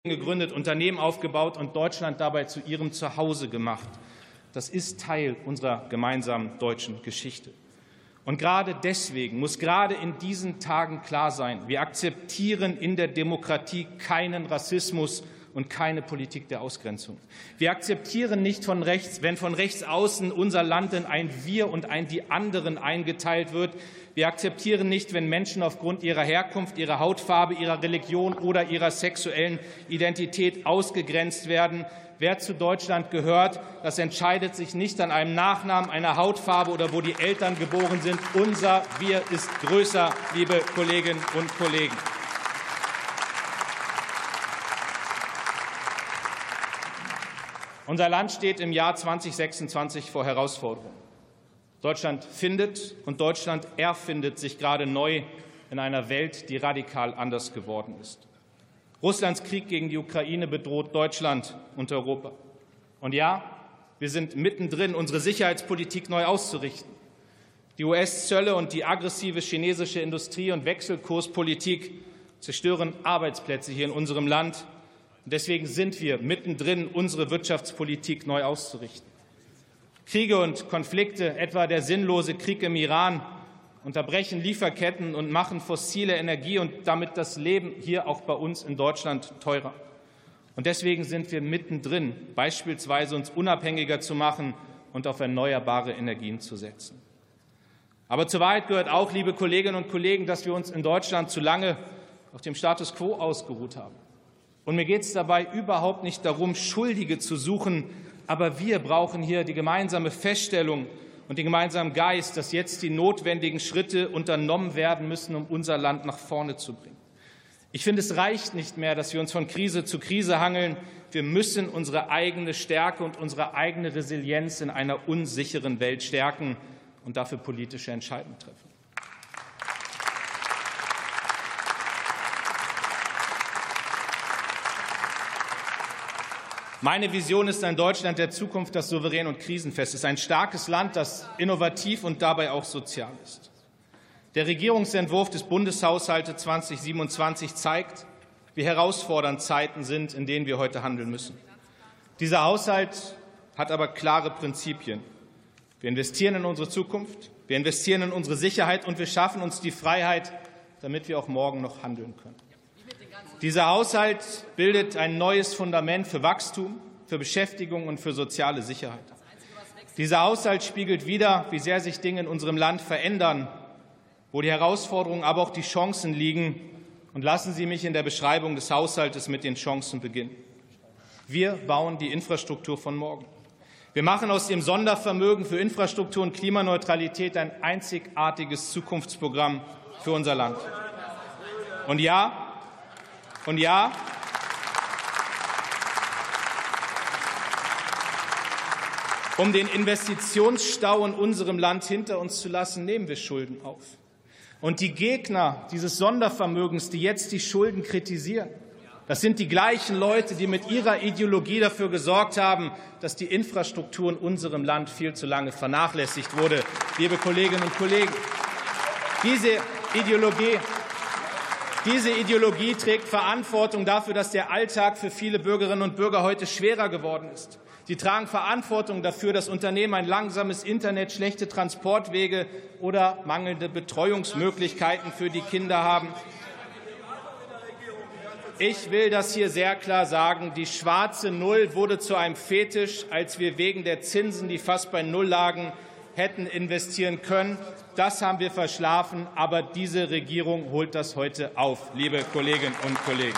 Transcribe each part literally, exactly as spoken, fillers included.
gegründet, Unternehmen aufgebaut und Deutschland dabei zu ihrem Zuhause gemacht. Das ist Teil unserer gemeinsamen deutschen Geschichte. Und gerade deswegen muss gerade in diesen Tagen klar sein, wir akzeptieren in der Demokratie keinen Rassismus und keine Politik der Ausgrenzung. Wir akzeptieren nicht von rechts, wenn von rechts außen unser Land in ein Wir und ein Die anderen eingeteilt wird. Wir akzeptieren nicht, wenn Menschen aufgrund ihrer Herkunft, ihrer Hautfarbe, ihrer Religion oder ihrer sexuellen Identität ausgegrenzt werden. Wer zu Deutschland gehört, das entscheidet sich nicht an einem Nachnamen, einer Hautfarbe oder wo die Eltern geboren sind. Unser Wir ist größer, liebe Kolleginnen und Kollegen. Unser Land steht im Jahr zweitausendsechsundzwanzig vor Herausforderungen. Deutschland findet und Deutschland erfindet sich gerade neu in einer Welt, die radikal anders geworden ist. Russlands Krieg gegen die Ukraine bedroht Deutschland und Europa. Und ja, wir sind mittendrin, unsere Sicherheitspolitik neu auszurichten. Die U S-Zölle und die aggressive chinesische Industrie- und Wechselkurspolitik zerstören Arbeitsplätze hier in unserem Land. Und deswegen sind wir mittendrin, unsere Wirtschaftspolitik neu auszurichten. Kriege und Konflikte, etwa der sinnlose Krieg im Iran, unterbrechen Lieferketten und machen fossile Energie und damit das Leben hier auch bei uns in Deutschland teurer. Und deswegen sind wir mittendrin, beispielsweise uns unabhängiger zu machen und auf erneuerbare Energien zu setzen. Aber zur Wahrheit gehört auch, liebe Kolleginnen und Kollegen, dass wir uns in Deutschland zu lange auf dem Status quo ausgeruht haben. Und mir geht es dabei überhaupt nicht darum, Schuldige zu suchen, aber wir brauchen hier die gemeinsame Feststellung und den gemeinsamen Geist, dass jetzt die notwendigen Schritte unternommen werden müssen, um unser Land nach vorne zu bringen. Ich finde, es reicht nicht mehr, dass wir uns von Krise zu Krise hangeln. Wir müssen unsere eigene Stärke und unsere eigene Resilienz in einer unsicheren Welt stärken und dafür politische Entscheidungen treffen. Meine Vision ist ein Deutschland der Zukunft, das souverän und krisenfest ist, ein starkes Land, das innovativ und dabei auch sozial ist. Der Regierungsentwurf des Bundeshaushaltes zweitausendsiebenundzwanzig zeigt, wie herausfordernd Zeiten sind, in denen wir heute handeln müssen. Dieser Haushalt hat aber klare Prinzipien. Wir investieren in unsere Zukunft, wir investieren in unsere Sicherheit und wir schaffen uns die Freiheit, damit wir auch morgen noch handeln können. Dieser Haushalt bildet ein neues Fundament für Wachstum, für Beschäftigung und für soziale Sicherheit. Dieser Haushalt spiegelt wider, wie sehr sich Dinge in unserem Land verändern, wo die Herausforderungen, aber auch die Chancen liegen. Und lassen Sie mich in der Beschreibung des Haushaltes mit den Chancen beginnen. Wir bauen die Infrastruktur von morgen. Wir machen aus dem Sondervermögen für Infrastruktur und Klimaneutralität ein einzigartiges Zukunftsprogramm für unser Land. Und ja, Und ja, um den Investitionsstau in unserem Land hinter uns zu lassen, nehmen wir Schulden auf. Und die Gegner dieses Sondervermögens, die jetzt die Schulden kritisieren, das sind die gleichen Leute, die mit ihrer Ideologie dafür gesorgt haben, dass die Infrastruktur in unserem Land viel zu lange vernachlässigt wurde. Liebe Kolleginnen und Kollegen, diese Ideologie Diese Ideologie trägt Verantwortung dafür, dass der Alltag für viele Bürgerinnen und Bürger heute schwerer geworden ist. Sie tragen Verantwortung dafür, dass Unternehmen ein langsames Internet, schlechte Transportwege oder mangelnde Betreuungsmöglichkeiten für die Kinder haben. Ich will das hier sehr klar sagen. Die schwarze Null wurde zu einem Fetisch, als wir wegen der Zinsen, die fast bei Null lagen, hätten investieren können. Das haben wir verschlafen, aber diese Regierung holt das heute auf, liebe Kolleginnen und Kollegen.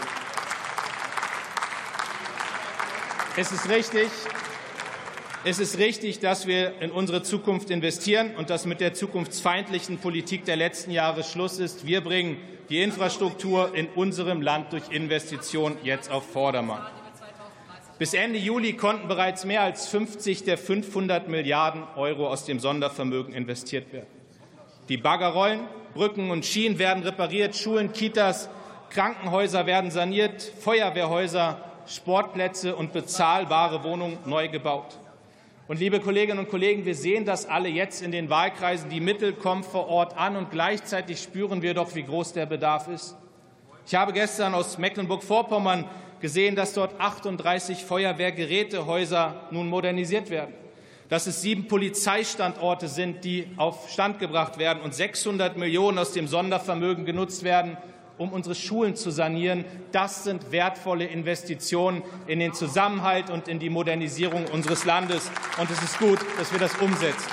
Es ist richtig, es ist richtig, dass wir in unsere Zukunft investieren und dass mit der zukunftsfeindlichen Politik der letzten Jahre Schluss ist. Wir bringen die Infrastruktur in unserem Land durch Investitionen jetzt auf Vordermann. Bis Ende Juli konnten bereits mehr als fünfzig der fünfhundert Milliarden Euro aus dem Sondervermögen investiert werden. Die Bagger rollen, Brücken und Schienen werden repariert, Schulen, Kitas, Krankenhäuser werden saniert, Feuerwehrhäuser, Sportplätze und bezahlbare Wohnungen neu gebaut. Und, liebe Kolleginnen und Kollegen, wir sehen das alle jetzt in den Wahlkreisen. Die Mittel kommen vor Ort an, und gleichzeitig spüren wir doch, wie groß der Bedarf ist. Ich habe gestern aus Mecklenburg-Vorpommern gesehen, dass dort achtunddreißig Feuerwehrgerätehäuser nun modernisiert werden, dass es sieben Polizeistandorte sind, die auf Stand gebracht werden und sechshundert Millionen aus dem Sondervermögen genutzt werden, um unsere Schulen zu sanieren. Das sind wertvolle Investitionen in den Zusammenhalt und in die Modernisierung unseres Landes. Und es ist gut, dass wir das umsetzen.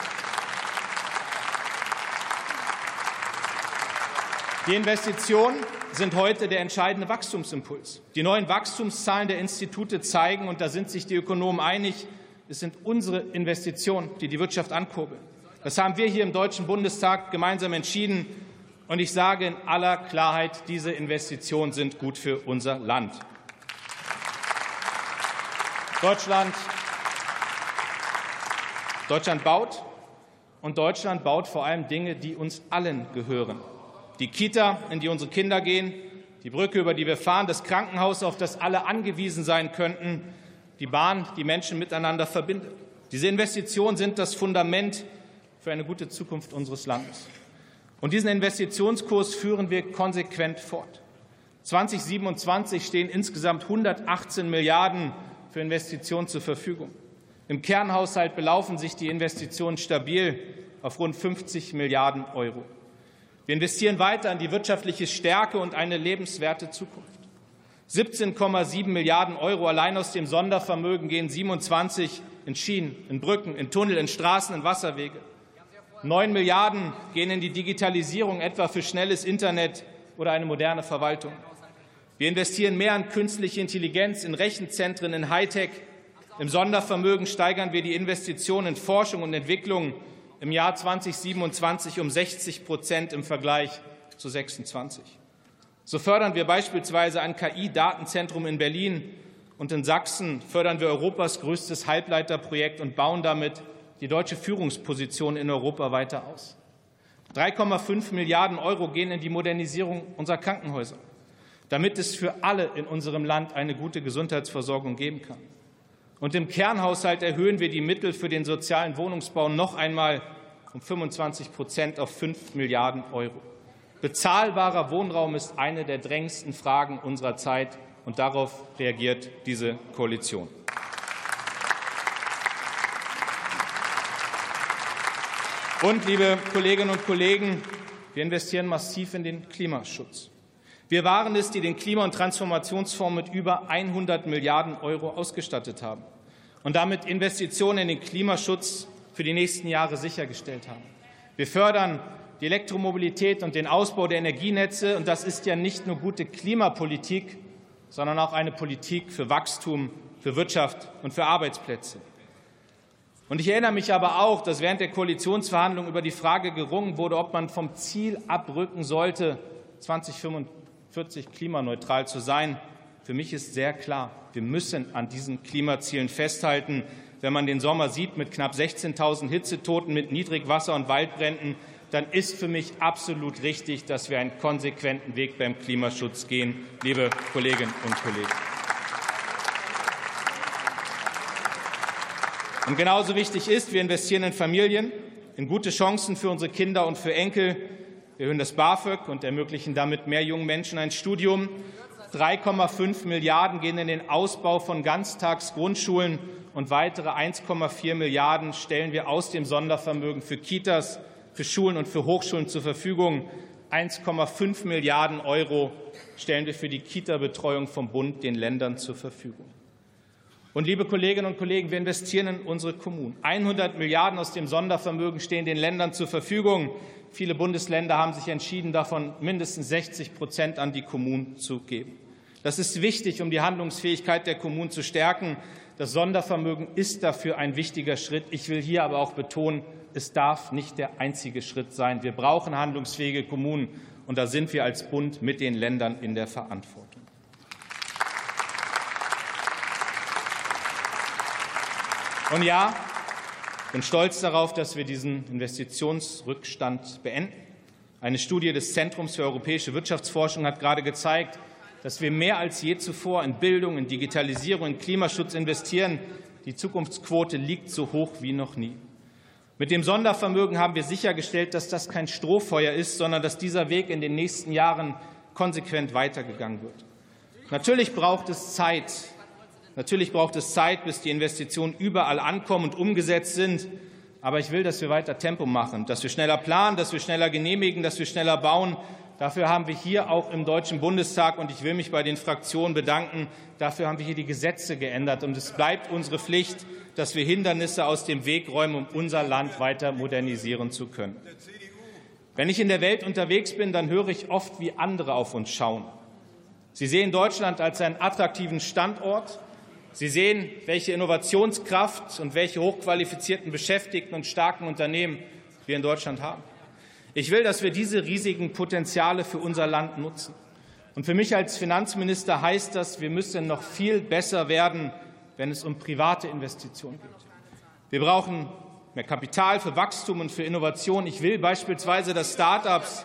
Die Investitionen sind heute der entscheidende Wachstumsimpuls. Die neuen Wachstumszahlen der Institute zeigen, und da sind sich die Ökonomen einig, es sind unsere Investitionen, die die Wirtschaft ankurbeln. Das haben wir hier im Deutschen Bundestag gemeinsam entschieden. Und ich sage in aller Klarheit, diese Investitionen sind gut für unser Land. Deutschland, Deutschland baut, und Deutschland baut vor allem Dinge, die uns allen gehören. Die Kita, in die unsere Kinder gehen, die Brücke, über die wir fahren, das Krankenhaus, auf das alle angewiesen sein könnten, die Bahn, die Menschen miteinander verbindet. Diese Investitionen sind das Fundament für eine gute Zukunft unseres Landes. Und diesen Investitionskurs führen wir konsequent fort. zweitausendsiebenundzwanzig stehen insgesamt hundertachtzehn Milliarden für Investitionen zur Verfügung. Im Kernhaushalt belaufen sich die Investitionen stabil auf rund fünfzig Milliarden Euro. Wir investieren weiter in die wirtschaftliche Stärke und eine lebenswerte Zukunft. siebzehn Komma sieben Milliarden Euro allein aus dem Sondervermögen gehen siebenundzwanzig in Schienen, in Brücken, in Tunnel, in Straßen, in Wasserwege. Neun Milliarden gehen in die Digitalisierung, etwa für schnelles Internet oder eine moderne Verwaltung. Wir investieren mehr in künstliche Intelligenz, in Rechenzentren, in Hightech. Im Sondervermögen steigern wir die Investitionen in Forschung und Entwicklung im Jahr zweitausendsiebenundzwanzig um sechzig Prozent im Vergleich zu sechsundzwanzig. So fördern wir beispielsweise ein K I-Datenzentrum in Berlin, und in Sachsen fördern wir Europas größtes Halbleiterprojekt und bauen damit die deutsche Führungsposition in Europa weiter aus. drei Komma fünf Milliarden Euro gehen in die Modernisierung unserer Krankenhäuser, damit es für alle in unserem Land eine gute Gesundheitsversorgung geben kann. Und im Kernhaushalt erhöhen wir die Mittel für den sozialen Wohnungsbau noch einmal um fünfundzwanzig Prozent auf fünf Milliarden Euro. Bezahlbarer Wohnraum ist eine der drängendsten Fragen unserer Zeit, und darauf reagiert diese Koalition. Und, liebe Kolleginnen und Kollegen, wir investieren massiv in den Klimaschutz. Wir waren es, die den Klima- und Transformationsfonds mit über hundert Milliarden Euro ausgestattet haben und damit Investitionen in den Klimaschutz für die nächsten Jahre sichergestellt haben. Wir fördern die Elektromobilität und den Ausbau der Energienetze, und das ist ja nicht nur gute Klimapolitik, sondern auch eine Politik für Wachstum, für Wirtschaft und für Arbeitsplätze. Und ich erinnere mich aber auch, dass während der Koalitionsverhandlungen über die Frage gerungen wurde, ob man vom Ziel abrücken sollte, zweitausendfünfundvierzig klimaneutral zu sein. Für mich ist sehr klar, wir müssen an diesen Klimazielen festhalten. Wenn man den Sommer sieht mit knapp sechzehntausend Hitzetoten, mit Niedrigwasser- und Waldbränden, dann ist für mich absolut richtig, dass wir einen konsequenten Weg beim Klimaschutz gehen, liebe Kolleginnen und Kollegen. Und genauso wichtig ist, wir investieren in Familien, in gute Chancen für unsere Kinder und für Enkel. Wir erhöhen das BAföG und ermöglichen damit mehr jungen Menschen ein Studium. drei Komma fünf Milliarden gehen in den Ausbau von Ganztagsgrundschulen, und weitere eins Komma vier Milliarden stellen wir aus dem Sondervermögen für Kitas, für Schulen und für Hochschulen zur Verfügung. eins Komma fünf Milliarden Euro stellen wir für die Kita-Betreuung vom Bund den Ländern zur Verfügung. Und, liebe Kolleginnen und Kollegen, wir investieren in unsere Kommunen. hundert Milliarden aus dem Sondervermögen stehen den Ländern zur Verfügung. Viele Bundesländer haben sich entschieden, davon mindestens sechzig Prozent an die Kommunen zu geben. Das ist wichtig, um die Handlungsfähigkeit der Kommunen zu stärken. Das Sondervermögen ist dafür ein wichtiger Schritt. Ich will hier aber auch betonen, es darf nicht der einzige Schritt sein. Wir brauchen handlungsfähige Kommunen, und da sind wir als Bund mit den Ländern in der Verantwortung. Und ja, ich bin stolz darauf, dass wir diesen Investitionsrückstand beenden. Eine Studie des Zentrums für europäische Wirtschaftsforschung hat gerade gezeigt, dass wir mehr als je zuvor in Bildung, in Digitalisierung, in Klimaschutz investieren. Die Zukunftsquote liegt so hoch wie noch nie. Mit dem Sondervermögen haben wir sichergestellt, dass das kein Strohfeuer ist, sondern dass dieser Weg in den nächsten Jahren konsequent weitergegangen wird. Natürlich braucht es Zeit. Natürlich braucht es Zeit, bis die Investitionen überall ankommen und umgesetzt sind. Aber ich will, dass wir weiter Tempo machen, dass wir schneller planen, dass wir schneller genehmigen, dass wir schneller bauen. Dafür haben wir hier auch im Deutschen Bundestag, und ich will mich bei den Fraktionen bedanken, dafür haben wir hier die Gesetze geändert. Und es bleibt unsere Pflicht, dass wir Hindernisse aus dem Weg räumen, um unser Land weiter modernisieren zu können. Wenn ich in der Welt unterwegs bin, dann höre ich oft, wie andere auf uns schauen. Sie sehen Deutschland als einen attraktiven Standort. Sie sehen, welche Innovationskraft und welche hochqualifizierten Beschäftigten und starken Unternehmen wir in Deutschland haben. Ich will, dass wir diese riesigen Potenziale für unser Land nutzen. Und für mich als Finanzminister heißt das, wir müssen noch viel besser werden, wenn es um private Investitionen geht. Wir brauchen mehr Kapital für Wachstum und für Innovation. Ich will beispielsweise, dass Start-ups.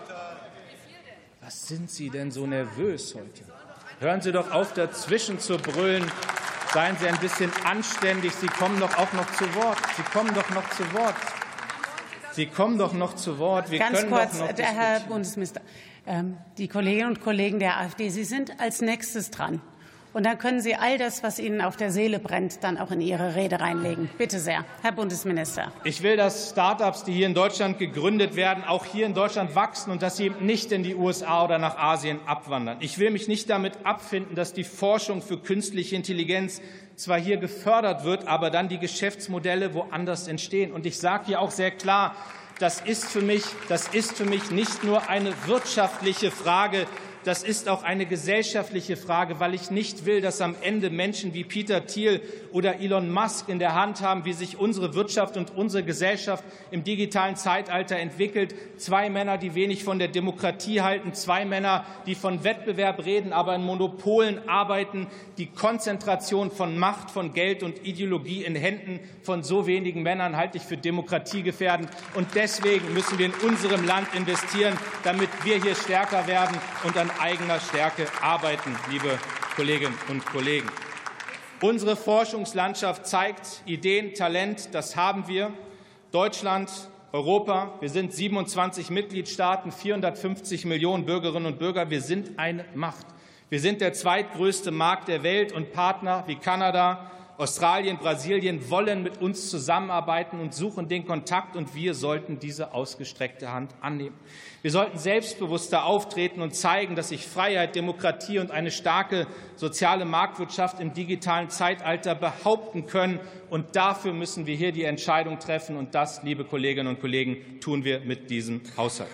Was sind Sie denn so nervös heute? Hören Sie doch auf, dazwischen zu brüllen. Seien Sie ein bisschen anständig. Sie kommen doch auch noch zu Wort. Sie kommen doch noch zu Wort. Sie kommen doch noch zu Wort. Wir Ganz können kurz, doch noch der Herr Bundesminister. Die Kolleginnen und Kollegen der AfD, Sie sind als nächstes dran. Und dann können Sie all das, was Ihnen auf der Seele brennt, dann auch in Ihre Rede reinlegen. Bitte sehr, Herr Bundesminister. Ich will, dass Start-ups, die hier in Deutschland gegründet werden, auch hier in Deutschland wachsen und dass sie eben nicht in die U S A oder nach Asien abwandern. Ich will mich nicht damit abfinden, dass die Forschung für künstliche Intelligenz zwar hier gefördert wird, aber dann die Geschäftsmodelle woanders entstehen. Und ich sage hier auch sehr klar, das ist für mich, das ist für mich nicht nur eine wirtschaftliche Frage, das ist auch eine gesellschaftliche Frage, weil ich nicht will, dass am Ende Menschen wie Peter Thiel oder Elon Musk in der Hand haben, wie sich unsere Wirtschaft und unsere Gesellschaft im digitalen Zeitalter entwickelt. Zwei Männer, die wenig von der Demokratie halten, zwei Männer, die von Wettbewerb reden, aber in Monopolen arbeiten. Die Konzentration von Macht, von Geld und Ideologie in Händen von so wenigen Männern halte ich für demokratiegefährdend. Und deswegen müssen wir in unserem Land investieren, damit wir hier stärker werden und an eigener Stärke arbeiten, liebe Kolleginnen und Kollegen. Unsere Forschungslandschaft zeigt Ideen, Talent, das haben wir. Deutschland, Europa, wir sind siebenundzwanzig Mitgliedstaaten, vierhundertfünfzig Millionen Bürgerinnen und Bürger. Wir sind eine Macht. Wir sind der zweitgrößte Markt der Welt, und Partner wie Kanada, Australien, Brasilien wollen mit uns zusammenarbeiten und suchen den Kontakt, und wir sollten diese ausgestreckte Hand annehmen. Wir sollten selbstbewusster auftreten und zeigen, dass sich Freiheit, Demokratie und eine starke soziale Marktwirtschaft im digitalen Zeitalter behaupten können. Und dafür müssen wir hier die Entscheidung treffen. Und das, liebe Kolleginnen und Kollegen, tun wir mit diesem Haushalt.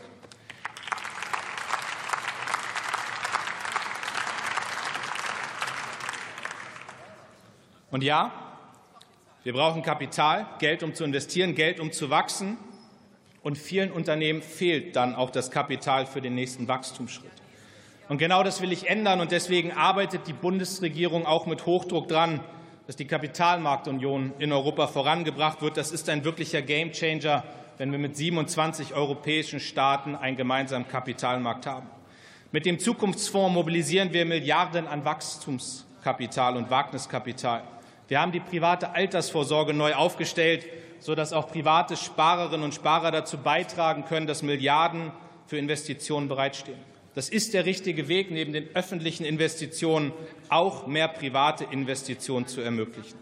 Und ja, wir brauchen Kapital, Geld, um zu investieren, Geld, um zu wachsen. Und vielen Unternehmen fehlt dann auch das Kapital für den nächsten Wachstumsschritt. Und genau das will ich ändern. Und deswegen arbeitet die Bundesregierung auch mit Hochdruck daran, dass die Kapitalmarktunion in Europa vorangebracht wird. Das ist ein wirklicher Gamechanger, wenn wir mit siebenundzwanzig europäischen Staaten einen gemeinsamen Kapitalmarkt haben. Mit dem Zukunftsfonds mobilisieren wir Milliarden an Wachstumskapital und Wagniskapital. Wir haben die private Altersvorsorge neu aufgestellt, sodass auch private Sparerinnen und Sparer dazu beitragen können, dass Milliarden für Investitionen bereitstehen. Das ist der richtige Weg, neben den öffentlichen Investitionen auch mehr private Investitionen zu ermöglichen.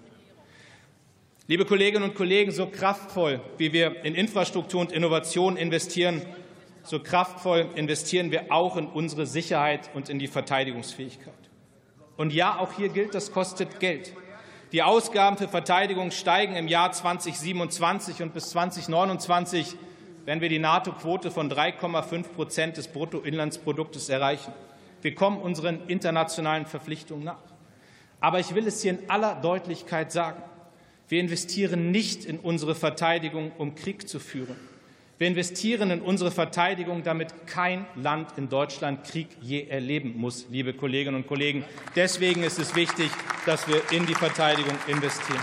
Liebe Kolleginnen und Kollegen, so kraftvoll, wie wir in Infrastruktur und Innovation investieren, so kraftvoll investieren wir auch in unsere Sicherheit und in die Verteidigungsfähigkeit. Und ja, auch hier gilt, das kostet Geld. Die Ausgaben für Verteidigung steigen im Jahr zweitausendsiebenundzwanzig, und bis zweitausendneunundzwanzig werden wir die NATO-Quote von drei Komma fünf Prozent des Bruttoinlandsproduktes erreichen. Wir kommen unseren internationalen Verpflichtungen nach. Aber ich will es hier in aller Deutlichkeit sagen. Wir investieren nicht in unsere Verteidigung, um Krieg zu führen. Wir investieren in unsere Verteidigung, damit kein Land in Deutschland Krieg je erleben muss, liebe Kolleginnen und Kollegen. Deswegen ist es wichtig, dass wir in die Verteidigung investieren.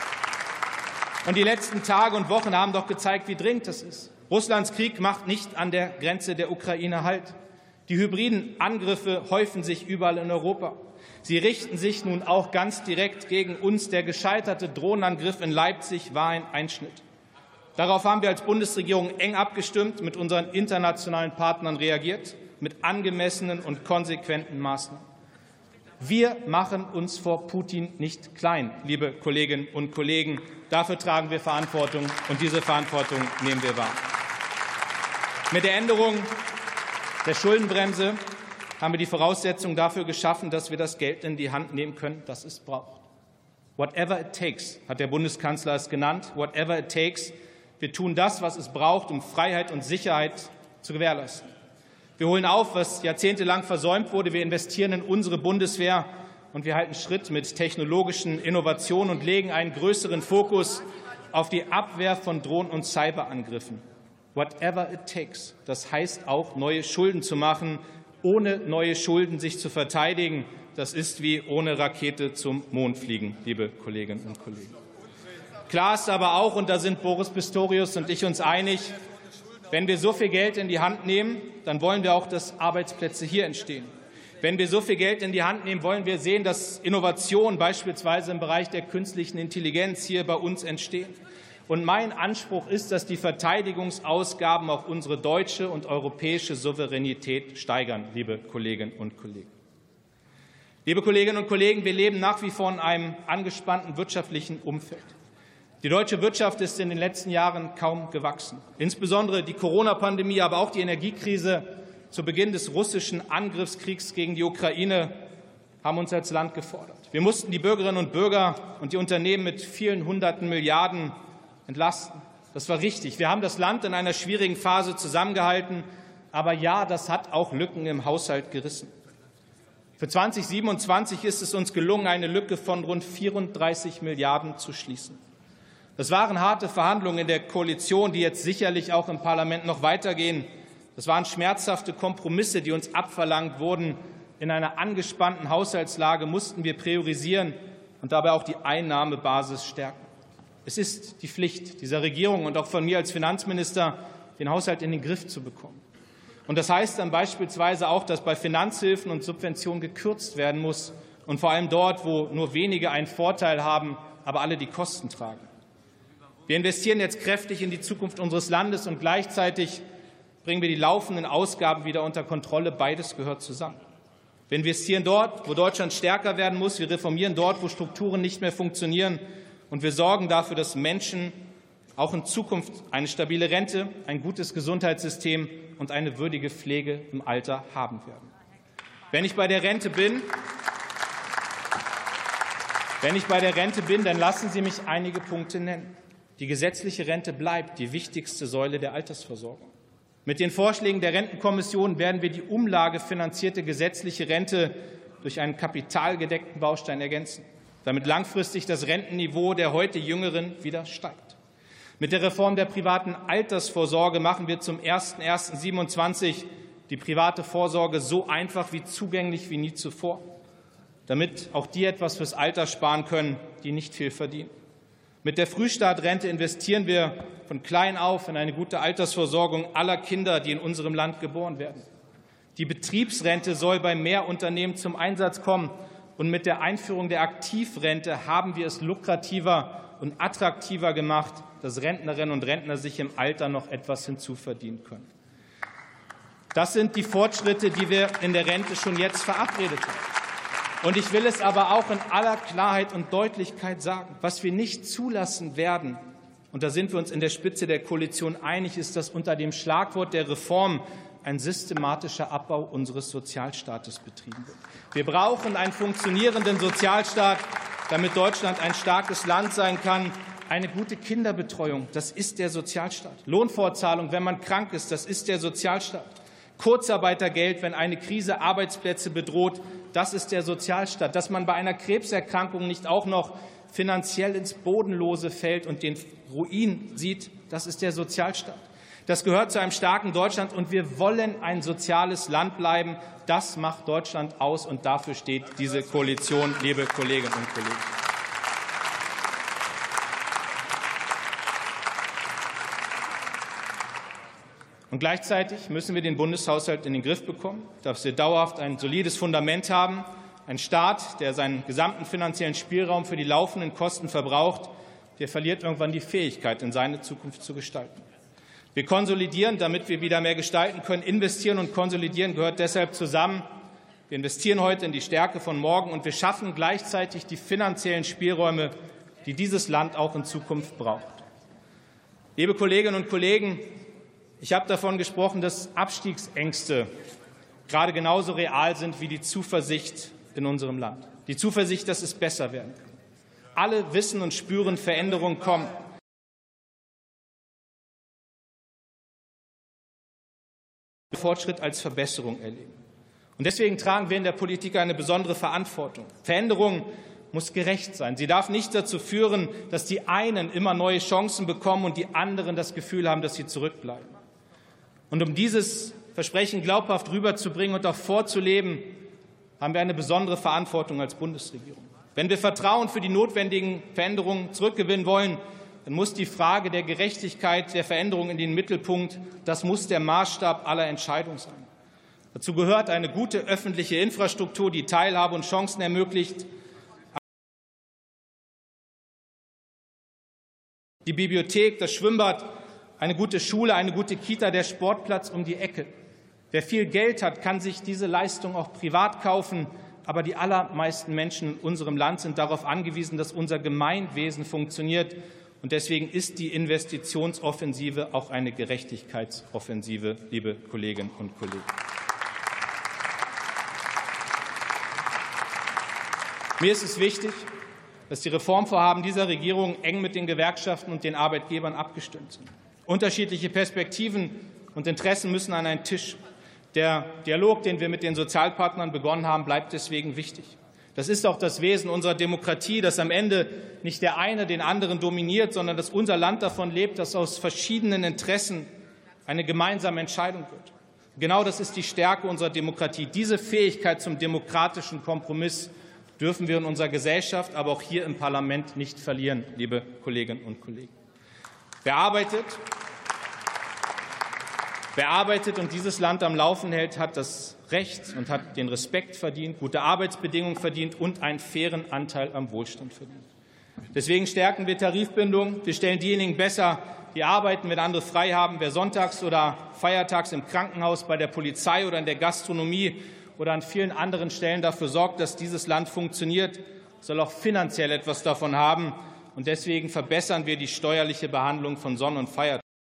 Und die letzten Tage und Wochen haben doch gezeigt, wie dringend das ist. Russlands Krieg macht nicht an der Grenze der Ukraine Halt. Die hybriden Angriffe häufen sich überall in Europa. Sie richten sich nun auch ganz direkt gegen uns. Der gescheiterte Drohnenangriff in Leipzig war ein Einschnitt. Darauf haben wir als Bundesregierung eng abgestimmt, mit unseren internationalen Partnern reagiert, mit angemessenen und konsequenten Maßnahmen. Wir machen uns vor Putin nicht klein, liebe Kolleginnen und Kollegen. Dafür tragen wir Verantwortung, und diese Verantwortung nehmen wir wahr. Mit der Änderung der Schuldenbremse haben wir die Voraussetzungen dafür geschaffen, dass wir das Geld in die Hand nehmen können, das es braucht. Whatever it takes, hat der Bundeskanzler es genannt. Whatever it takes. Wir tun das, was es braucht, um Freiheit und Sicherheit zu gewährleisten. Wir holen auf, was jahrzehntelang versäumt wurde. Wir investieren in unsere Bundeswehr, und wir halten Schritt mit technologischen Innovationen und legen einen größeren Fokus auf die Abwehr von Drohnen- und Cyberangriffen. Whatever it takes. Das heißt auch, neue Schulden zu machen, ohne neue Schulden sich zu verteidigen. Das ist wie ohne Rakete zum Mond fliegen, liebe Kolleginnen und Kollegen. Klar ist aber auch, und da sind Boris Pistorius und ich uns einig, wenn wir so viel Geld in die Hand nehmen, dann wollen wir auch, dass Arbeitsplätze hier entstehen. Wenn wir so viel Geld in die Hand nehmen, wollen wir sehen, dass Innovationen beispielsweise im Bereich der künstlichen Intelligenz hier bei uns entstehen. Und mein Anspruch ist, dass die Verteidigungsausgaben auch unsere deutsche und europäische Souveränität steigern, liebe Kolleginnen und Kollegen. Liebe Kolleginnen und Kollegen, wir leben nach wie vor in einem angespannten wirtschaftlichen Umfeld. Die deutsche Wirtschaft ist in den letzten Jahren kaum gewachsen. Insbesondere die Corona-Pandemie, aber auch die Energiekrise zu Beginn des russischen Angriffskriegs gegen die Ukraine haben uns als Land gefordert. Wir mussten die Bürgerinnen und Bürger und die Unternehmen mit vielen hunderten Milliarden entlasten. Das war richtig. Wir haben das Land in einer schwierigen Phase zusammengehalten. Aber ja, das hat auch Lücken im Haushalt gerissen. Für zweitausendsiebenundzwanzig ist es uns gelungen, eine Lücke von rund vierunddreißig Milliarden zu schließen. Das waren harte Verhandlungen in der Koalition, die jetzt sicherlich auch im Parlament noch weitergehen. Das waren schmerzhafte Kompromisse, die uns abverlangt wurden. In einer angespannten Haushaltslage mussten wir priorisieren und dabei auch die Einnahmebasis stärken. Es ist die Pflicht dieser Regierung und auch von mir als Finanzminister, den Haushalt in den Griff zu bekommen. Und das heißt dann beispielsweise auch, dass bei Finanzhilfen und Subventionen gekürzt werden muss, und vor allem dort, wo nur wenige einen Vorteil haben, aber alle die Kosten tragen. Wir investieren jetzt kräftig in die Zukunft unseres Landes, und gleichzeitig bringen wir die laufenden Ausgaben wieder unter Kontrolle. Beides gehört zusammen. Wir investieren dort, wo Deutschland stärker werden muss. Wir reformieren dort, wo Strukturen nicht mehr funktionieren. Und wir sorgen dafür, dass Menschen auch in Zukunft eine stabile Rente, ein gutes Gesundheitssystem und eine würdige Pflege im Alter haben werden. Wenn ich bei der Rente bin, wenn ich bei der Rente bin, dann lassen Sie mich einige Punkte nennen. Die gesetzliche Rente bleibt die wichtigste Säule der Altersversorgung. Mit den Vorschlägen der Rentenkommission werden wir die umlagefinanzierte gesetzliche Rente durch einen kapitalgedeckten Baustein ergänzen, damit langfristig das Rentenniveau der heute Jüngeren wieder steigt. Mit der Reform der privaten Altersvorsorge machen wir zum ersten ersten siebenundzwanzig die private Vorsorge so einfach wie zugänglich wie nie zuvor, damit auch die etwas fürs Alter sparen können, die nicht viel verdienen. Mit der Frühstartrente investieren wir von klein auf in eine gute Altersversorgung aller Kinder, die in unserem Land geboren werden. Die Betriebsrente soll bei Mehrunternehmen zum Einsatz kommen. Und mit der Einführung der Aktivrente haben wir es lukrativer und attraktiver gemacht, dass Rentnerinnen und Rentner sich im Alter noch etwas hinzuverdienen können. Das sind die Fortschritte, die wir in der Rente schon jetzt verabredet haben. Und ich will es aber auch in aller Klarheit und Deutlichkeit sagen, was wir nicht zulassen werden, und da sind wir uns in der Spitze der Koalition einig, ist, dass unter dem Schlagwort der Reform ein systematischer Abbau unseres Sozialstaates betrieben wird. Wir brauchen einen funktionierenden Sozialstaat, damit Deutschland ein starkes Land sein kann. Eine gute Kinderbetreuung, das ist der Sozialstaat. Lohnfortzahlung, wenn man krank ist, das ist der Sozialstaat. Kurzarbeitergeld, wenn eine Krise Arbeitsplätze bedroht, das ist der Sozialstaat. Dass man bei einer Krebserkrankung nicht auch noch finanziell ins Bodenlose fällt und den Ruin sieht, das ist der Sozialstaat. Das gehört zu einem starken Deutschland, und wir wollen ein soziales Land bleiben. Das macht Deutschland aus, und dafür steht diese Koalition, liebe Kolleginnen und Kollegen. Und gleichzeitig müssen wir den Bundeshaushalt in den Griff bekommen, dass wir dauerhaft ein solides Fundament haben. Ein Staat, der seinen gesamten finanziellen Spielraum für die laufenden Kosten verbraucht, der verliert irgendwann die Fähigkeit, in seine Zukunft zu gestalten. Wir konsolidieren, damit wir wieder mehr gestalten können. Investieren und konsolidieren gehört deshalb zusammen. Wir investieren heute in die Stärke von morgen, und wir schaffen gleichzeitig die finanziellen Spielräume, die dieses Land auch in Zukunft braucht. Liebe Kolleginnen und Kollegen, ich habe davon gesprochen, dass Abstiegsängste gerade genauso real sind wie die Zuversicht in unserem Land. Die Zuversicht, dass es besser werden kann. Alle wissen und spüren, Veränderungen kommen. Fortschritt als Verbesserung erleben. Und deswegen tragen wir in der Politik eine besondere Verantwortung. Veränderung muss gerecht sein. Sie darf nicht dazu führen, dass die einen immer neue Chancen bekommen und die anderen das Gefühl haben, dass sie zurückbleiben. Und um dieses Versprechen glaubhaft rüberzubringen und auch vorzuleben, haben wir eine besondere Verantwortung als Bundesregierung. Wenn wir Vertrauen für die notwendigen Veränderungen zurückgewinnen wollen, dann muss die Frage der Gerechtigkeit der Veränderung in den Mittelpunkt. Das muss der Maßstab aller Entscheidungen sein. Dazu gehört eine gute öffentliche Infrastruktur, die Teilhabe und Chancen ermöglicht, die Bibliothek, das Schwimmbad, eine gute Schule, eine gute Kita, der Sportplatz um die Ecke. Wer viel Geld hat, kann sich diese Leistung auch privat kaufen. Aber die allermeisten Menschen in unserem Land sind darauf angewiesen, dass unser Gemeinwesen funktioniert. Und deswegen ist die Investitionsoffensive auch eine Gerechtigkeitsoffensive, liebe Kolleginnen und Kollegen. Mir ist es wichtig, dass die Reformvorhaben dieser Regierung eng mit den Gewerkschaften und den Arbeitgebern abgestimmt sind. Unterschiedliche Perspektiven und Interessen müssen an einen Tisch. Der Dialog, den wir mit den Sozialpartnern begonnen haben, bleibt deswegen wichtig. Das ist auch das Wesen unserer Demokratie, dass am Ende nicht der eine den anderen dominiert, sondern dass unser Land davon lebt, dass aus verschiedenen Interessen eine gemeinsame Entscheidung wird. Genau das ist die Stärke unserer Demokratie. Diese Fähigkeit zum demokratischen Kompromiss dürfen wir in unserer Gesellschaft, aber auch hier im Parlament nicht verlieren, liebe Kolleginnen und Kollegen. Wer arbeitet, wer arbeitet und dieses Land am Laufen hält, hat das Recht und hat den Respekt verdient, gute Arbeitsbedingungen verdient und einen fairen Anteil am Wohlstand verdient. Deswegen stärken wir Tarifbindung. Wir stellen diejenigen besser, die arbeiten, wenn andere frei haben. Wer sonntags oder feiertags im Krankenhaus, bei der Polizei oder in der Gastronomie oder an vielen anderen Stellen dafür sorgt, dass dieses Land funktioniert, soll auch finanziell etwas davon haben. Und deswegen verbessern wir die steuerliche Behandlung von Sonn- und Feiertagen.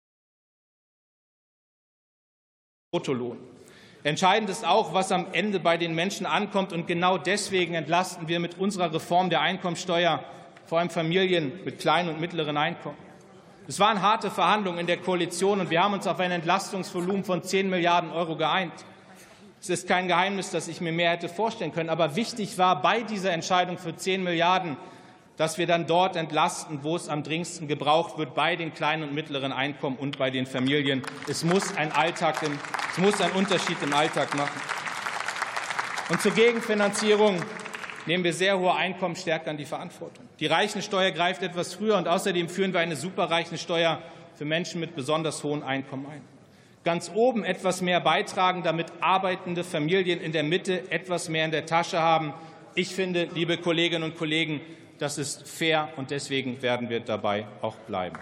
Bruttolohn. Entscheidend ist auch, was am Ende bei den Menschen ankommt. Und genau deswegen entlasten wir mit unserer Reform der Einkommensteuer vor allem Familien mit kleinen und mittleren Einkommen. Es waren harte Verhandlungen in der Koalition, und wir haben uns auf ein Entlastungsvolumen von zehn Milliarden Euro geeinigt. Es ist kein Geheimnis, dass ich mir mehr hätte vorstellen können. Aber wichtig war bei dieser Entscheidung für zehn Milliarden, dass wir dann dort entlasten, wo es am dringendsten gebraucht wird, bei den kleinen und mittleren Einkommen und bei den Familien. Es muss ein Alltag im, es muss einen Unterschied im Alltag machen. Und zur Gegenfinanzierung nehmen wir sehr hohe Einkommen stärker an die Verantwortung. Die Reichensteuer greift etwas früher, und außerdem führen wir eine Superreichensteuer für Menschen mit besonders hohen Einkommen ein. Ganz oben etwas mehr beitragen, damit arbeitende Familien in der Mitte etwas mehr in der Tasche haben. Ich finde, liebe Kolleginnen und Kollegen, das ist fair, und deswegen werden wir dabei auch bleiben.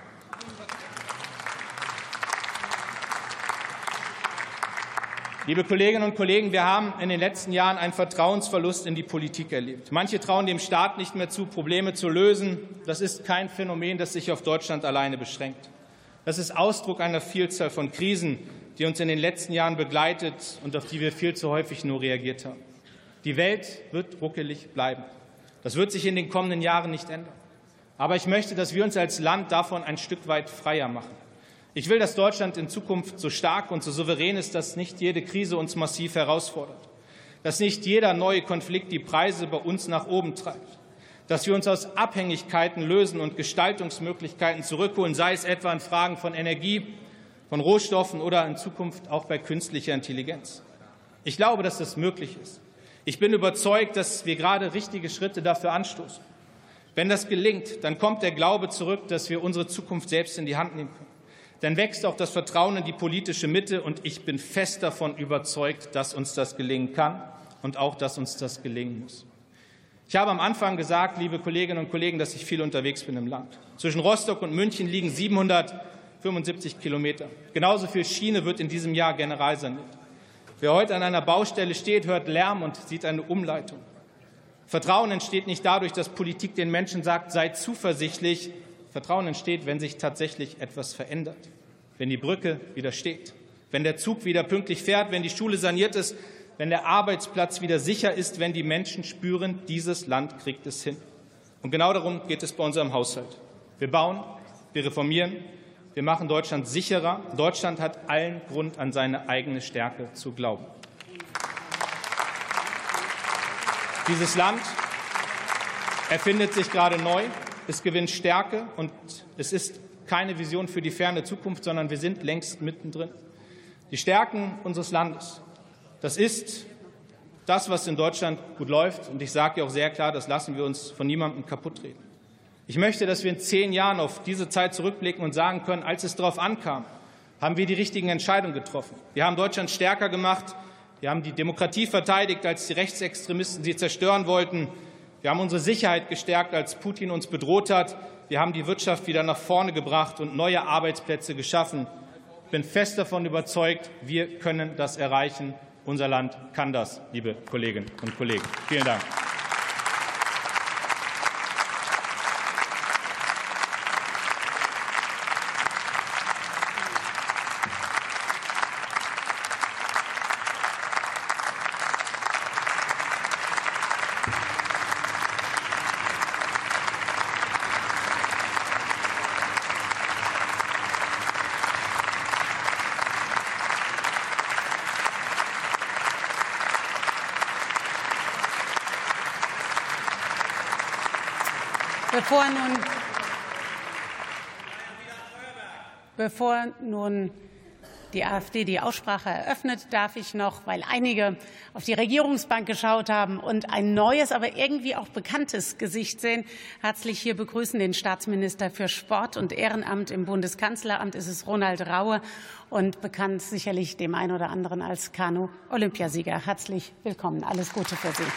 Liebe Kolleginnen und Kollegen, wir haben in den letzten Jahren einen Vertrauensverlust in die Politik erlebt. Manche trauen dem Staat nicht mehr zu, Probleme zu lösen. Das ist kein Phänomen, das sich auf Deutschland alleine beschränkt. Das ist Ausdruck einer Vielzahl von Krisen, die uns in den letzten Jahren begleitet und auf die wir viel zu häufig nur reagiert haben. Die Welt wird ruckelig bleiben. Das wird sich in den kommenden Jahren nicht ändern. Aber ich möchte, dass wir uns als Land davon ein Stück weit freier machen. Ich will, dass Deutschland in Zukunft so stark und so souverän ist, dass nicht jede Krise uns massiv herausfordert, dass nicht jeder neue Konflikt die Preise bei uns nach oben treibt, dass wir uns aus Abhängigkeiten lösen und Gestaltungsmöglichkeiten zurückholen, sei es etwa in Fragen von Energie, von Rohstoffen oder in Zukunft auch bei künstlicher Intelligenz. Ich glaube, dass das möglich ist. Ich bin überzeugt, dass wir gerade richtige Schritte dafür anstoßen. Wenn das gelingt, dann kommt der Glaube zurück, dass wir unsere Zukunft selbst in die Hand nehmen können. Dann wächst auch das Vertrauen in die politische Mitte, und ich bin fest davon überzeugt, dass uns das gelingen kann und auch, dass uns das gelingen muss. Ich habe am Anfang gesagt, liebe Kolleginnen und Kollegen, dass ich viel unterwegs bin im Land. Zwischen Rostock und München liegen siebenhundertfünfundsiebzig Kilometer. Genauso viel Schiene wird in diesem Jahr generalsaniert. Wer heute an einer Baustelle steht, hört Lärm und sieht eine Umleitung. Vertrauen entsteht nicht dadurch, dass Politik den Menschen sagt, seid zuversichtlich. Vertrauen entsteht, wenn sich tatsächlich etwas verändert, wenn die Brücke wieder steht, wenn der Zug wieder pünktlich fährt, wenn die Schule saniert ist, wenn der Arbeitsplatz wieder sicher ist, wenn die Menschen spüren, dieses Land kriegt es hin. Und genau darum geht es bei unserem Haushalt. Wir bauen, wir reformieren, wir machen Deutschland sicherer. Deutschland hat allen Grund, an seine eigene Stärke zu glauben. Dieses Land erfindet sich gerade neu, es gewinnt Stärke, und es ist keine Vision für die ferne Zukunft, sondern wir sind längst mittendrin. Die Stärken unseres Landes, das ist das, was in Deutschland gut läuft. Und ich sage ja auch sehr klar, das lassen wir uns von niemandem kaputtreden. Ich möchte, dass wir in zehn Jahren auf diese Zeit zurückblicken und sagen können, als es darauf ankam, haben wir die richtigen Entscheidungen getroffen. Wir haben Deutschland stärker gemacht. Wir haben die Demokratie verteidigt, als die Rechtsextremisten sie zerstören wollten. Wir haben unsere Sicherheit gestärkt, als Putin uns bedroht hat. Wir haben die Wirtschaft wieder nach vorne gebracht und neue Arbeitsplätze geschaffen. Ich bin fest davon überzeugt, wir können das erreichen. Unser Land kann das, liebe Kolleginnen und Kollegen. Vielen Dank. Bevor nun, bevor nun die AfD die Aussprache eröffnet, darf ich noch, weil einige auf die Regierungsbank geschaut haben und ein neues, aber irgendwie auch bekanntes Gesicht sehen, herzlich hier begrüßen den Staatsminister für Sport und Ehrenamt im Bundeskanzleramt. Es ist Ronald Raue und bekannt sicherlich dem einen oder anderen als Kanu-Olympiasieger. Herzlich willkommen. Alles Gute für Sie.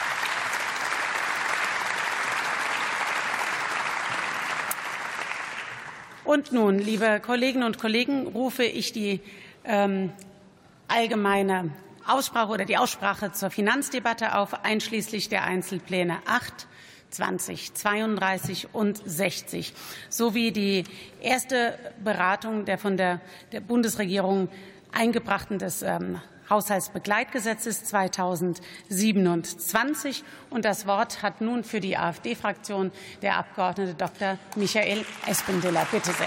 Und nun, liebe Kolleginnen und Kollegen, rufe ich die ähm, allgemeine Aussprache oder die Aussprache zur Finanzdebatte auf, einschließlich der Einzelpläne acht, zwanzig, zweiunddreißig und sechzig, sowie die erste Beratung der von der, der Bundesregierung eingebrachten des ähm, Haushaltsbegleitgesetzes zweitausendsiebenundzwanzig. Und das Wort hat nun für die AfD-Fraktion der Abgeordnete Doktor Michael Espendiller. Bitte sehr.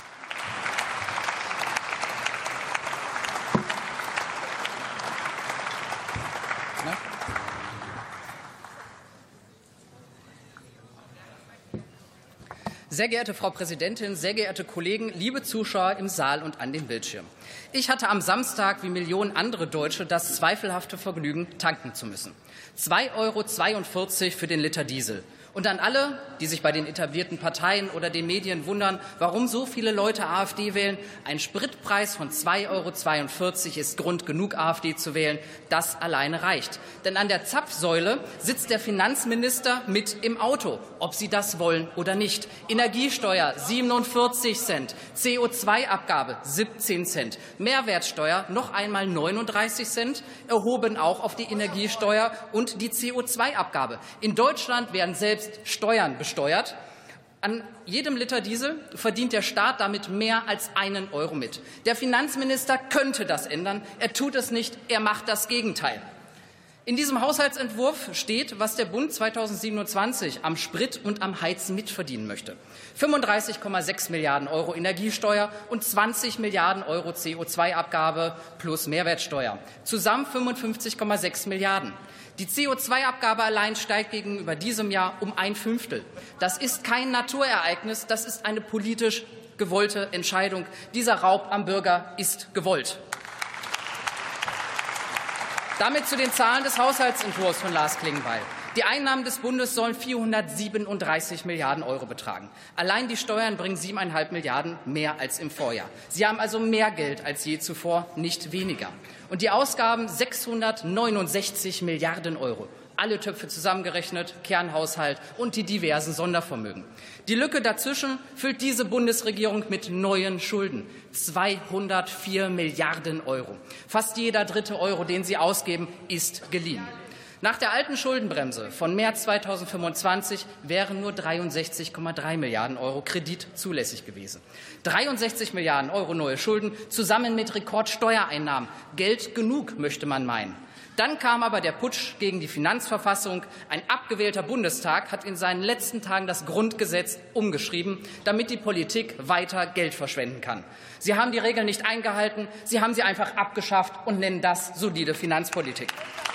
Sehr geehrte Frau Präsidentin, sehr geehrte Kollegen, liebe Zuschauer im Saal und an den Bildschirmen. Ich hatte am Samstag wie Millionen andere Deutsche das zweifelhafte Vergnügen, tanken zu müssen. zwei Euro zweiundvierzig für den Liter Diesel. Und an alle, die sich bei den etablierten Parteien oder den Medien wundern, warum so viele Leute AfD wählen, ein Spritpreis von zwei Euro zweiundvierzig ist Grund genug, AfD zu wählen. Das alleine reicht. Denn an der Zapfsäule sitzt der Finanzminister mit im Auto, ob Sie das wollen oder nicht. Energiesteuer siebenundvierzig Cent, C O zwei Abgabe siebzehn Cent, Mehrwertsteuer noch einmal neununddreißig Cent, erhoben auch auf die Energiesteuer und die C O zwei Abgabe. In Deutschland werden selbst Steuern besteuert. An jedem Liter Diesel verdient der Staat damit mehr als einen Euro mit. Der Finanzminister könnte das ändern. Er tut es nicht. Er macht das Gegenteil. In diesem Haushaltsentwurf steht, was der Bund zweitausendsiebenundzwanzig am Sprit und am Heizen mitverdienen möchte. fünfunddreißig Komma sechs Milliarden Euro Energiesteuer und zwanzig Milliarden Euro C O zwei Abgabe plus Mehrwertsteuer. Zusammen fünfundfünfzig Komma sechs Milliarden. Die C O zwei Abgabe allein steigt gegenüber diesem Jahr um ein Fünftel. Das ist kein Naturereignis, das ist eine politisch gewollte Entscheidung. Dieser Raub am Bürger ist gewollt. Damit zu den Zahlen des Haushaltsentwurfs von Lars Klingbeil. Die Einnahmen des Bundes sollen vierhundertsiebenunddreißig Milliarden Euro betragen. Allein die Steuern bringen siebeneinhalb Milliarden mehr als im Vorjahr. Sie haben also mehr Geld als je zuvor, nicht weniger. Und die Ausgaben sechshundertneunundsechzig Milliarden Euro. Alle Töpfe zusammengerechnet, Kernhaushalt und die diversen Sondervermögen. Die Lücke dazwischen füllt diese Bundesregierung mit neuen Schulden. zweihundertvier Milliarden Euro. Fast jeder dritte Euro, den sie ausgeben, ist geliehen. Nach der alten Schuldenbremse von März zweitausendfünfundzwanzig wären nur dreiundsechzig Komma drei Milliarden Euro Kredit zulässig gewesen. dreiundsechzig Milliarden Euro neue Schulden zusammen mit Rekordsteuereinnahmen. Geld genug, möchte man meinen. Dann kam aber der Putsch gegen die Finanzverfassung. Ein abgewählter Bundestag hat in seinen letzten Tagen das Grundgesetz umgeschrieben, damit die Politik weiter Geld verschwenden kann. Sie haben die Regeln nicht eingehalten, sie haben sie einfach abgeschafft und nennen das solide Finanzpolitik.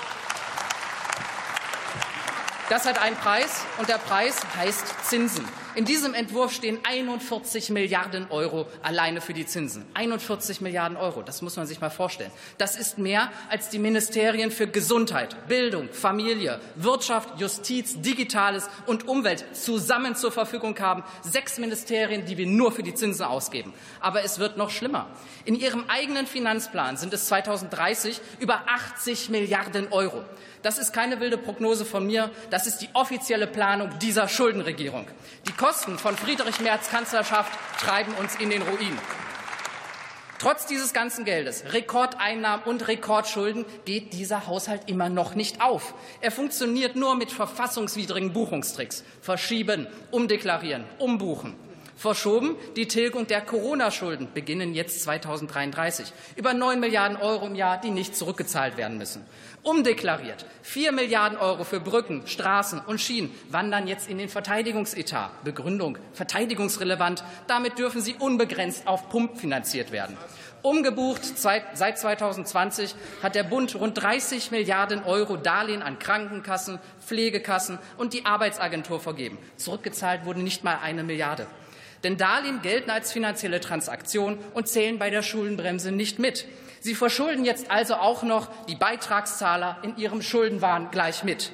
Das hat einen Preis, und der Preis heißt Zinsen. In diesem Entwurf stehen einundvierzig Milliarden Euro alleine für die Zinsen. einundvierzig Milliarden Euro, das muss man sich mal vorstellen. Das ist mehr, als die Ministerien für Gesundheit, Bildung, Familie, Wirtschaft, Justiz, Digitales und Umwelt zusammen zur Verfügung haben. Sechs Ministerien, die wir nur für die Zinsen ausgeben. Aber es wird noch schlimmer. In ihrem eigenen Finanzplan sind es zweitausenddreißig über achtzig Milliarden Euro. Das ist keine wilde Prognose von mir, das ist die offizielle Planung dieser Schuldenregierung. Die Kosten von Friedrich Merz Kanzlerschaft treiben uns in den Ruin. Trotz dieses ganzen Geldes, Rekordeinnahmen und Rekordschulden geht dieser Haushalt immer noch nicht auf. Er funktioniert nur mit verfassungswidrigen Buchungstricks. Verschieben, umdeklarieren, umbuchen. Verschoben die Tilgung der Corona-Schulden beginnen jetzt zweitausenddreiunddreißig. Über neun Milliarden Euro im Jahr, die nicht zurückgezahlt werden müssen. Umdeklariert. vier Milliarden Euro für Brücken, Straßen und Schienen wandern jetzt in den Verteidigungsetat. Begründung verteidigungsrelevant. Damit dürfen sie unbegrenzt auf Pump finanziert werden. Umgebucht seit zweitausendzwanzig hat der Bund rund dreißig Milliarden Euro Darlehen an Krankenkassen, Pflegekassen und die Arbeitsagentur vergeben. Zurückgezahlt wurde nicht mal eine Milliarde. Denn Darlehen gelten als finanzielle Transaktion und zählen bei der Schuldenbremse nicht mit. Sie verschulden jetzt also auch noch die Beitragszahler in ihrem Schuldenwahn gleich mit.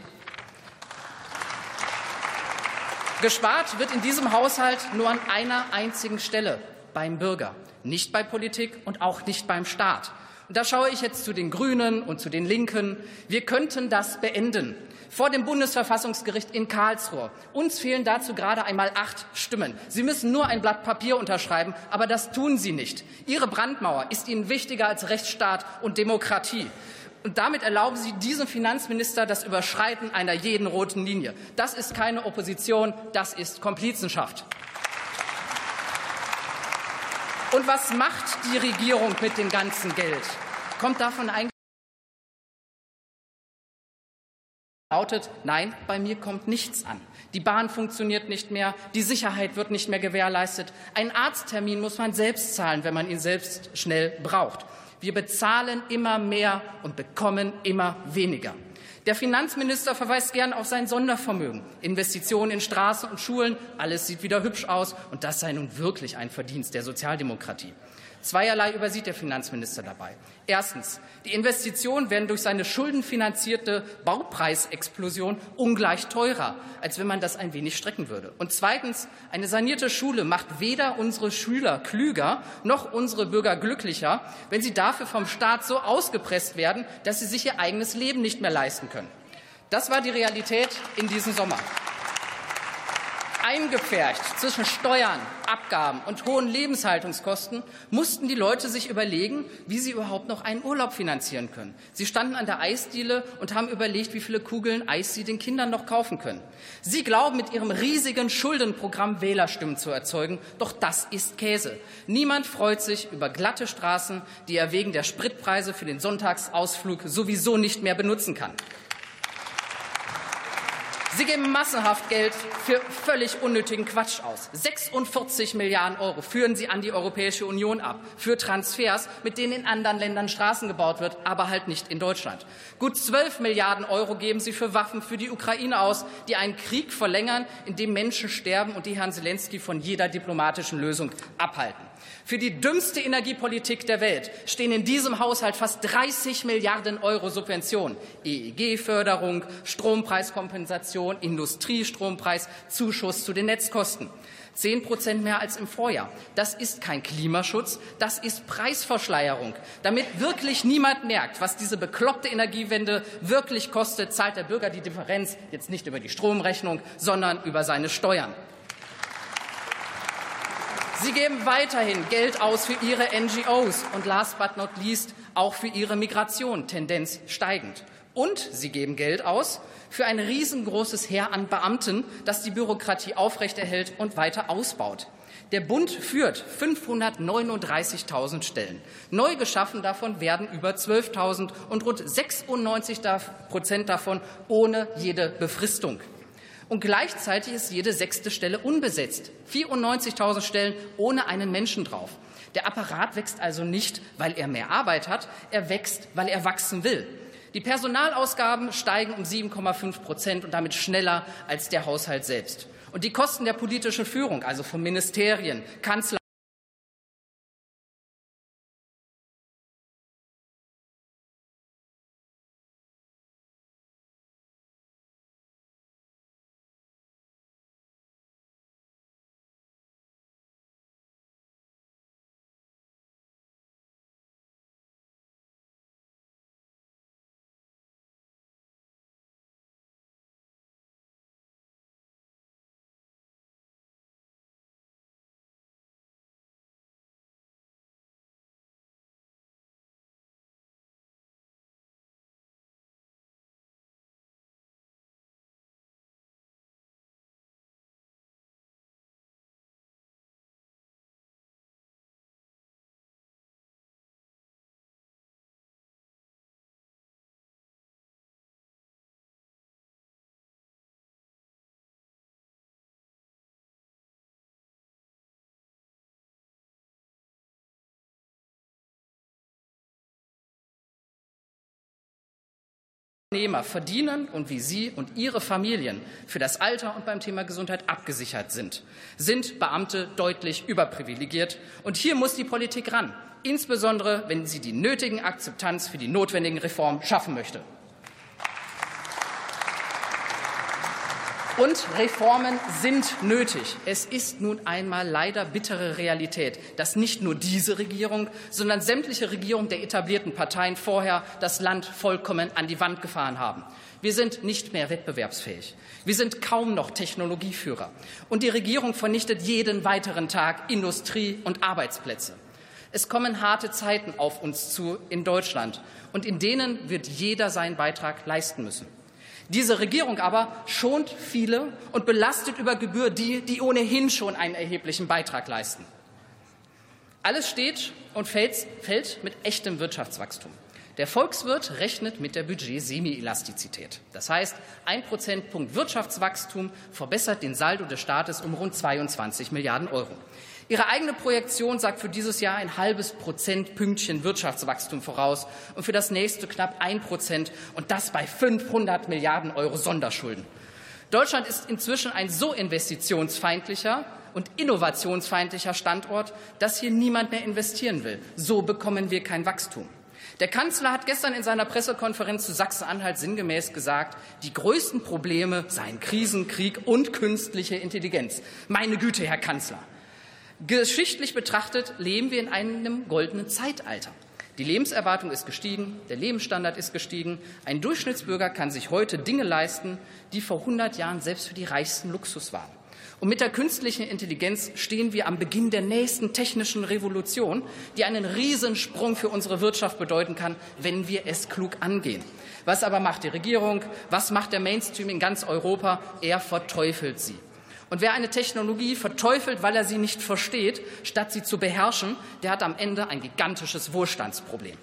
Gespart wird in diesem Haushalt nur an einer einzigen Stelle, beim Bürger, nicht bei Politik und auch nicht beim Staat. Und da schaue ich jetzt zu den Grünen und zu den Linken. Wir könnten das beenden. Vor dem Bundesverfassungsgericht in Karlsruhe. Uns fehlen dazu gerade einmal acht Stimmen. Sie müssen nur ein Blatt Papier unterschreiben, aber das tun Sie nicht. Ihre Brandmauer ist Ihnen wichtiger als Rechtsstaat und Demokratie. Und damit erlauben Sie diesem Finanzminister das Überschreiten einer jeden roten Linie. Das ist keine Opposition, das ist Komplizenschaft. Und was macht die Regierung mit dem ganzen Geld? Kommt davon eigentlich lautet, nein, bei mir kommt nichts an. Die Bahn funktioniert nicht mehr, die Sicherheit wird nicht mehr gewährleistet. Einen Arzttermin muss man selbst zahlen, wenn man ihn selbst schnell braucht. Wir bezahlen immer mehr und bekommen immer weniger. Der Finanzminister verweist gern auf sein Sondervermögen. Investitionen in Straßen und Schulen, alles sieht wieder hübsch aus. Und das sei nun wirklich ein Verdienst der Sozialdemokratie. Zweierlei übersieht der Finanzminister dabei. Erstens. Die Investitionen werden durch seine schuldenfinanzierte Baupreisexplosion ungleich teurer, als wenn man das ein wenig strecken würde. Und zweitens. Eine sanierte Schule macht weder unsere Schüler klüger noch unsere Bürger glücklicher, wenn sie dafür vom Staat so ausgepresst werden, dass sie sich ihr eigenes Leben nicht mehr leisten können. Das war die Realität in diesem Sommer. Eingepfercht zwischen Steuern, Abgaben und hohen Lebenshaltungskosten mussten die Leute sich überlegen, wie sie überhaupt noch einen Urlaub finanzieren können. Sie standen an der Eisdiele und haben überlegt, wie viele Kugeln Eis sie den Kindern noch kaufen können. Sie glauben, mit ihrem riesigen Schuldenprogramm Wählerstimmen zu erzeugen, doch das ist Käse. Niemand freut sich über glatte Straßen, die er wegen der Spritpreise für den Sonntagsausflug sowieso nicht mehr benutzen kann. Sie geben massenhaft Geld für völlig unnötigen Quatsch aus. sechsundvierzig Milliarden Euro führen Sie an die Europäische Union ab für Transfers, mit denen in anderen Ländern Straßen gebaut wird, aber halt nicht in Deutschland. Gut zwölf Milliarden Euro geben Sie für Waffen für die Ukraine aus, die einen Krieg verlängern, in dem Menschen sterben und die Herrn Zelensky von jeder diplomatischen Lösung abhalten. Für die dümmste Energiepolitik der Welt stehen in diesem Haushalt fast dreißig Milliarden Euro Subventionen. E E G-Förderung, Strompreiskompensation, Industriestrompreis, Zuschuss zu den Netzkosten. Zehn Prozent mehr als im Vorjahr. Das ist kein Klimaschutz, das ist Preisverschleierung. Damit wirklich niemand merkt, was diese bekloppte Energiewende wirklich kostet, zahlt der Bürger die Differenz jetzt nicht über die Stromrechnung, sondern über seine Steuern. Sie geben weiterhin Geld aus für Ihre N G Os und last but not least auch für Ihre Migration, Tendenz steigend. Und Sie geben Geld aus für ein riesengroßes Heer an Beamten, das die Bürokratie aufrechterhält und weiter ausbaut. Der Bund führt fünfhundertneununddreißigtausend Stellen. Neu geschaffen davon werden über zwölftausend und rund sechsundneunzig Prozent davon ohne jede Befristung. Und gleichzeitig ist jede sechste Stelle unbesetzt. vierundneunzigtausend Stellen ohne einen Menschen drauf. Der Apparat wächst also nicht, weil er mehr Arbeit hat, er wächst, weil er wachsen will. Die Personalausgaben steigen um sieben Komma fünf Prozent und damit schneller als der Haushalt selbst. Und die Kosten der politischen Führung, also von Ministerien, Kanzler, Unternehmer verdienen und wie Sie und Ihre Familien für das Alter und beim Thema Gesundheit abgesichert sind, sind Beamte deutlich überprivilegiert. Und hier muss die Politik ran, insbesondere wenn sie die nötigen Akzeptanz für die notwendigen Reformen schaffen möchte. Und Reformen sind nötig. Es ist nun einmal leider bittere Realität, dass nicht nur diese Regierung, sondern sämtliche Regierungen der etablierten Parteien vorher das Land vollkommen an die Wand gefahren haben. Wir sind nicht mehr wettbewerbsfähig. Wir sind kaum noch Technologieführer. Und die Regierung vernichtet jeden weiteren Tag Industrie und Arbeitsplätze. Es kommen harte Zeiten auf uns zu in Deutschland, und in denen wird jeder seinen Beitrag leisten müssen. Diese Regierung aber schont viele und belastet über Gebühr die, die ohnehin schon einen erheblichen Beitrag leisten. Alles steht und fällt, fällt mit echtem Wirtschaftswachstum. Der Volkswirt rechnet mit der Budget-Semi-Elastizität. Das heißt, ein Prozentpunkt Wirtschaftswachstum verbessert den Saldo des Staates um rund zweiundzwanzig Milliarden Euro. Ihre eigene Projektion sagt für dieses Jahr ein halbes Prozentpünktchen Wirtschaftswachstum voraus und für das nächste knapp ein Prozent, und das bei fünfhundert Milliarden Euro Sonderschulden. Deutschland ist inzwischen ein so investitionsfeindlicher und innovationsfeindlicher Standort, dass hier niemand mehr investieren will. So bekommen wir kein Wachstum. Der Kanzler hat gestern in seiner Pressekonferenz zu Sachsen-Anhalt sinngemäß gesagt, die größten Probleme seien Krisen, Krieg und künstliche Intelligenz. Meine Güte, Herr Kanzler! Geschichtlich betrachtet leben wir in einem goldenen Zeitalter. Die Lebenserwartung ist gestiegen, der Lebensstandard ist gestiegen. Ein Durchschnittsbürger kann sich heute Dinge leisten, die vor hundert Jahren selbst für die Reichsten Luxus waren. Und mit der künstlichen Intelligenz stehen wir am Beginn der nächsten technischen Revolution, die einen Riesensprung für unsere Wirtschaft bedeuten kann, wenn wir es klug angehen. Was aber macht die Regierung? Was macht der Mainstream in ganz Europa? Er verteufelt sie. Und wer eine Technologie verteufelt, weil er sie nicht versteht, statt sie zu beherrschen, der hat am Ende ein gigantisches Wohlstandsproblem.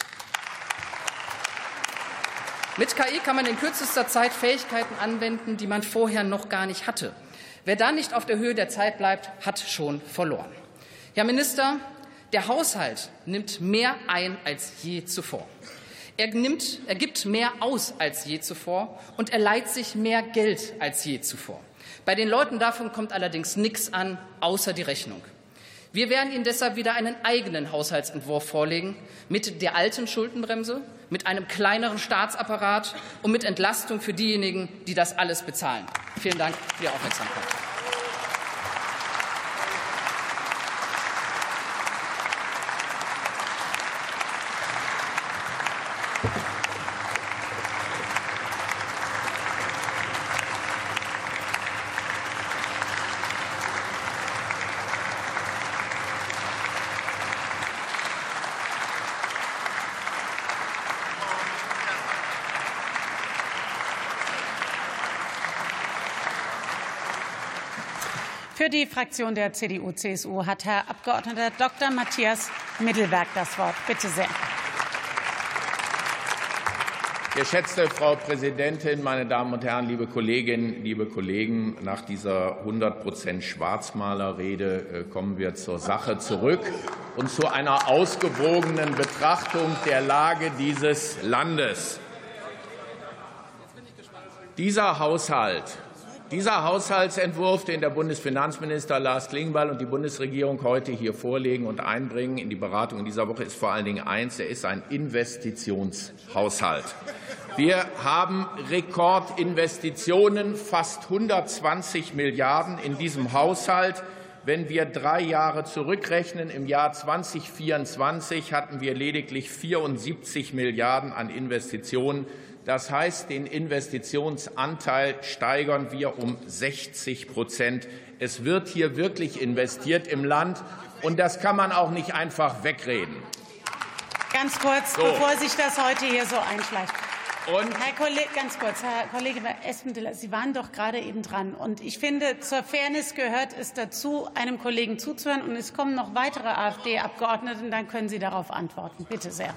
Mit K I kann man in kürzester Zeit Fähigkeiten anwenden, die man vorher noch gar nicht hatte. Wer da nicht auf der Höhe der Zeit bleibt, hat schon verloren. Herr Minister, der Haushalt nimmt mehr ein als je zuvor. Er, nimmt, er gibt mehr aus als je zuvor und er leiht sich mehr Geld als je zuvor. Bei den Leuten davon kommt allerdings nichts an, außer die Rechnung. Wir werden Ihnen deshalb wieder einen eigenen Haushaltsentwurf vorlegen, mit der alten Schuldenbremse, mit einem kleineren Staatsapparat und mit Entlastung für diejenigen, die das alles bezahlen. Vielen Dank für die Aufmerksamkeit. Für die Fraktion der C D U C S U hat Herr Abgeordneter Doktor Matthias Mittelberg das Wort. Bitte sehr. Geschätzte Frau Präsidentin, meine Damen und Herren, liebe Kolleginnen, liebe Kollegen! Nach dieser hundert Prozent Schwarzmalerrede kommen wir zur Sache zurück und zu einer ausgewogenen Betrachtung der Lage dieses Landes. Dieser Haushalt Dieser Haushaltsentwurf, den der Bundesfinanzminister Lars Klingbeil und die Bundesregierung heute hier vorlegen und einbringen in die Beratung in dieser Woche, ist vor allen Dingen eins: Er ist ein Investitionshaushalt. Wir haben Rekordinvestitionen, fast hundertzwanzig Milliarden in diesem Haushalt. Wenn wir drei Jahre zurückrechnen, im Jahr zweitausendvierundzwanzig hatten wir lediglich vierundsiebzig Milliarden an Investitionen. Das heißt, den Investitionsanteil steigern wir um sechzig Prozent. Es wird hier wirklich investiert im Land, und das kann man auch nicht einfach wegreden. Ganz kurz, so. Bevor sich das heute hier so einschleicht. Und Herr Kollege, ganz kurz, Herr Kollege Espendiller, Sie waren doch gerade eben dran. Und ich finde, zur Fairness gehört es dazu, einem Kollegen zuzuhören. Und es kommen noch weitere AfD-Abgeordnete, dann können Sie darauf antworten. Bitte sehr.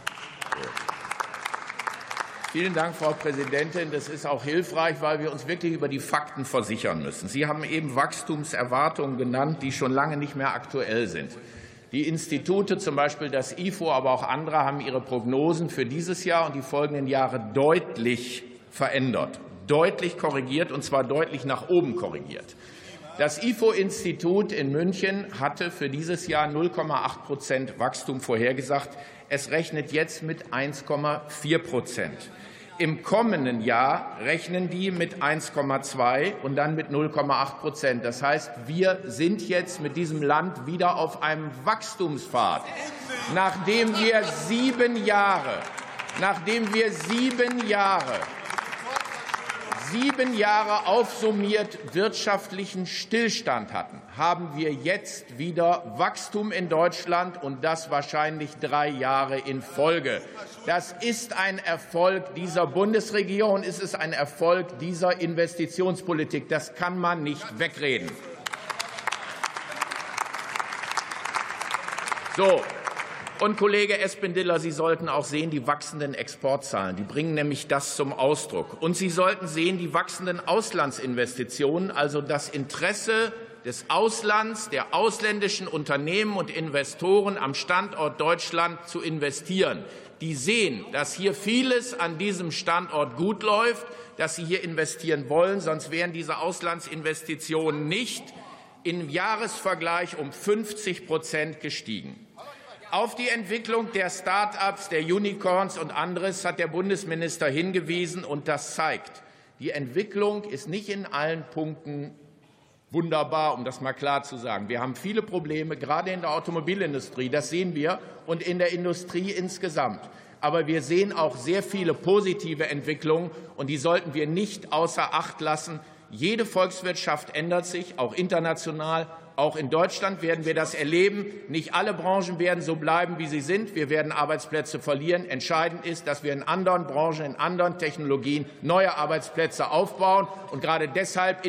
Vielen Dank, Frau Präsidentin. Das ist auch hilfreich, weil wir uns wirklich über die Fakten versichern müssen. Sie haben eben Wachstumserwartungen genannt, die schon lange nicht mehr aktuell sind. Die Institute, zum Beispiel das I F O, aber auch andere, haben ihre Prognosen für dieses Jahr und die folgenden Jahre deutlich verändert, deutlich korrigiert, und zwar deutlich nach oben korrigiert. Das I F O-Institut in München hatte für dieses Jahr null Komma acht Prozent Wachstum vorhergesagt. Es rechnet jetzt mit eins Komma vier Prozent. Im kommenden Jahr rechnen die mit eins Komma zwei und dann mit null Komma acht Prozent. Das heißt, wir sind jetzt mit diesem Land wieder auf einem Wachstumspfad, nachdem wir sieben Jahre, nachdem wir sieben Jahre Sieben Jahre aufsummiert wirtschaftlichen Stillstand hatten, haben wir jetzt wieder Wachstum in Deutschland, und das wahrscheinlich drei Jahre in Folge. Das ist ein Erfolg dieser Bundesregierung, es ist ein Erfolg dieser Investitionspolitik. Das kann man nicht wegreden. So. Und Kollege Espendiller, Sie sollten auch sehen, die wachsenden Exportzahlen, die bringen nämlich das zum Ausdruck. Und Sie sollten sehen, die wachsenden Auslandsinvestitionen, also das Interesse des Auslands, der ausländischen Unternehmen und Investoren am Standort Deutschland zu investieren. Die sehen, dass hier vieles an diesem Standort gut läuft, dass sie hier investieren wollen, sonst wären diese Auslandsinvestitionen nicht im Jahresvergleich um fünfzig Prozent gestiegen. Auf die Entwicklung der Start-ups, der Unicorns und anderes hat der Bundesminister hingewiesen, und das zeigt, die Entwicklung ist nicht in allen Punkten wunderbar, um das mal klar zu sagen. Wir haben viele Probleme, gerade in der Automobilindustrie, das sehen wir, und in der Industrie insgesamt. Aber wir sehen auch sehr viele positive Entwicklungen, und die sollten wir nicht außer Acht lassen. Jede Volkswirtschaft ändert sich, auch international. Auch in Deutschland werden wir das erleben. Nicht alle Branchen werden so bleiben, wie sie sind. Wir werden Arbeitsplätze verlieren. Entscheidend ist, dass wir in anderen Branchen, in anderen Technologien neue Arbeitsplätze aufbauen. Und gerade deshalb